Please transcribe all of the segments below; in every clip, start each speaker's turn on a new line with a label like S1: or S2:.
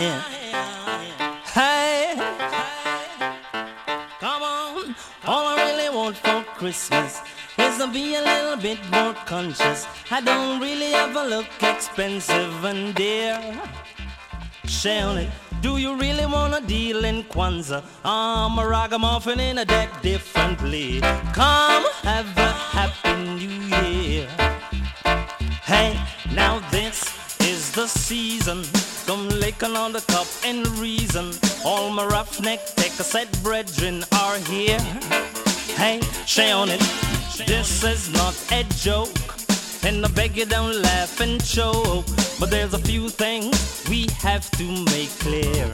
S1: Hey, come on. All I really want for Christmas is to be a little bit more conscious. I don't really ever look expensive and dear. Shall do you really wanna deal in Kwanzaa? I'm a ragamuffin in a deck differently. Come have a happy new year. Hey, now this is the season. Come licking on the cup and reason. All my roughneck take-a-set brethren are here. Hey, share on it. This is not a joke. And I beg you don't laugh and choke. But there's a few things we have to make clear.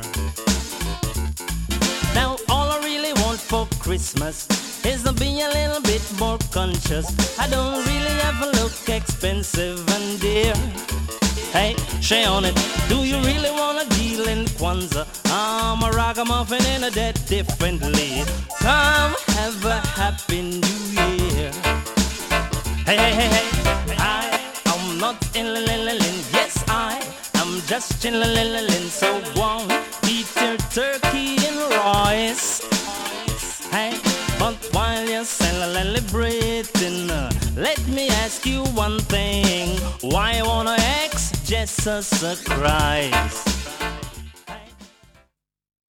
S1: Now all I really want for Christmas is to be a little bit more conscious. I don't really ever look expensive and dear. Hey, share on it. Do you really wanna deal in Kwanzaa? I'm a ragamuffin in a dead differently. Come have a happy new year. Hey, hey, hey, hey. I am not in Lililin. Yes, I am just in Lililin. So won't eat your turkey and rice. Hey, but while you're celebrating, let me ask you one thing. Why wanna ex Jesus Christ?